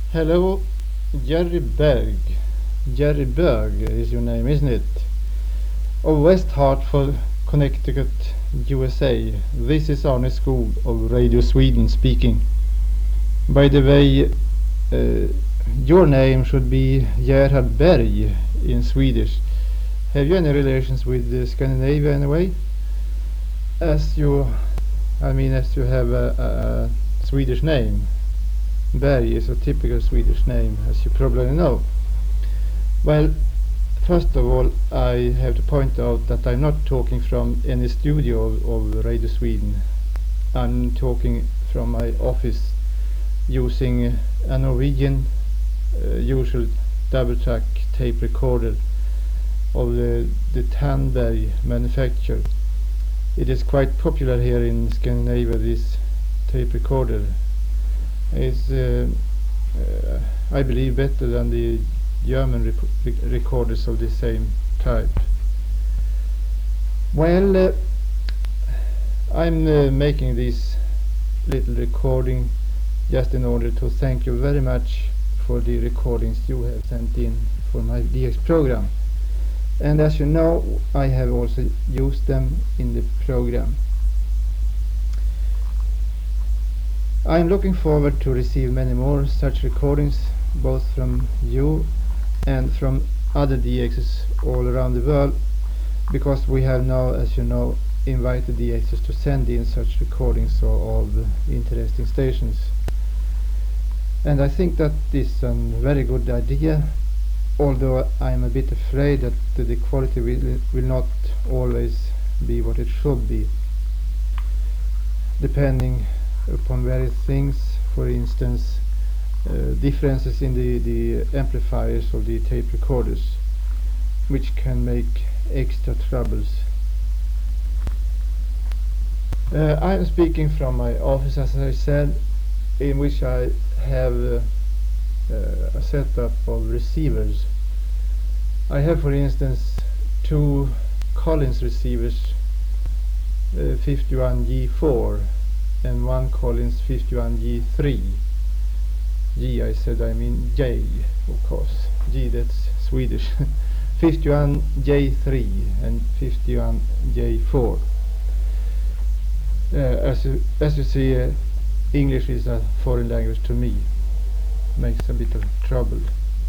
Hello, Jerry Berg. Jerry Berg is your name, isn't it? Of West Hartford, Connecticut, USA. This is Arne Skog of Radio Sweden speaking. By the way, your name should be Gerhard Berg in Swedish. Have you any relations with Scandinavia anyway? As you have a Swedish name. Berg is a typical Swedish name, as you probably know. Well, first of all, I have to point out that I'm not talking from any studio of Radio Sweden. I'm talking from my office using a Norwegian usual double-track tape recorder of the Tandberg manufacture. It is quite popular here in Scandinavia, this tape recorder. It's, I believe, better than the German recorders of the same type. Well, I'm making this little recording just in order to thank you very much for the recordings you have sent in for my DX program. And as you know, I have also used them in the program. I am looking forward to receive many more such recordings, both from you and from other DXs all around the world, because we have now, as you know, invited DXs to send in such recordings of interesting stations. And I think that is a very good idea, although I am a bit afraid that the quality will not always be what it should be, depending upon various things. For instance, differences in the amplifiers of the tape recorders, which can make extra troubles. I am speaking from my office, as I said, in which I have a setup of receivers. I have, for instance, two Collins receivers, 51G4 and one Collins 51G3. G, I mean J, of course. G, that's Swedish. 51J3 and 51J4. As you see, English is a foreign language to me. Makes a bit of trouble.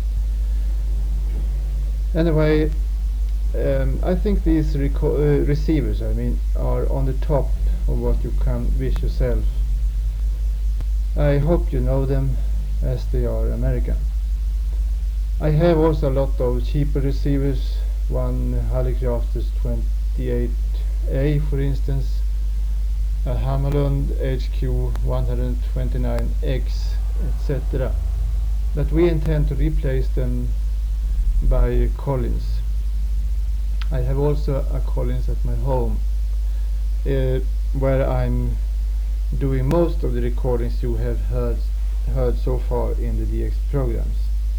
Anyway, I think these receivers, are on the top of what you can wish yourself. I hope you know them, as they are American. I have also a lot of cheaper receivers, one Hallicrafters 28A, for instance, a Hammarlund HQ 129X, etc. But we intend to replace them by Collins. I have also a Collins at my home, where I'm doing most of the recordings you have heard so far in the DX programs.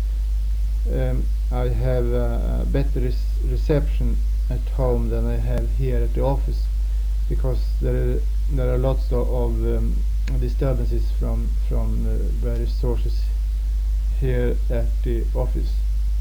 I have a better reception at home than I have here at the office, because there are lots of disturbances from various sources here at the office.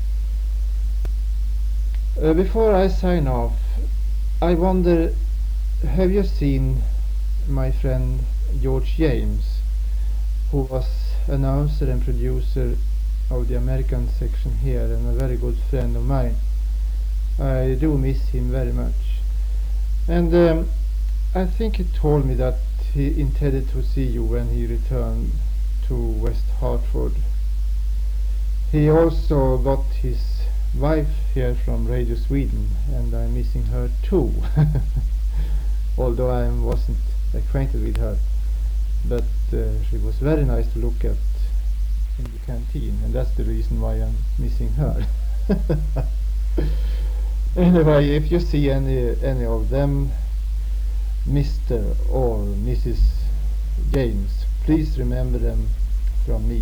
Before I sign off, I wonder, have you seen my friend George James, who was announcer and producer of the American section here and a very good friend of mine? I do miss him very much. And I think he told me that he intended to see you when he returned to West Hartford. He also got his wife here from Radio Sweden, and I'm missing her too. Although I wasn't acquainted with her, but she was very nice to look at in the canteen, and that's the reason why I'm missing her. Anyway, if you see any of them, Mr. or Mrs. James, please remember them from me.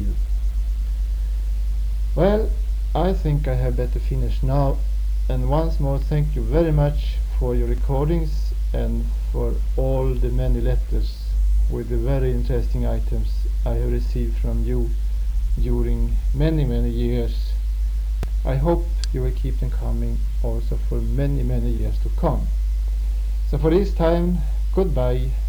Well, I think I have better finish now, and once more thank you very much for your recordings and for all the many letters with the very interesting items I have received from you during many years. I hope you will keep them coming also for many years to come. So for this time, goodbye.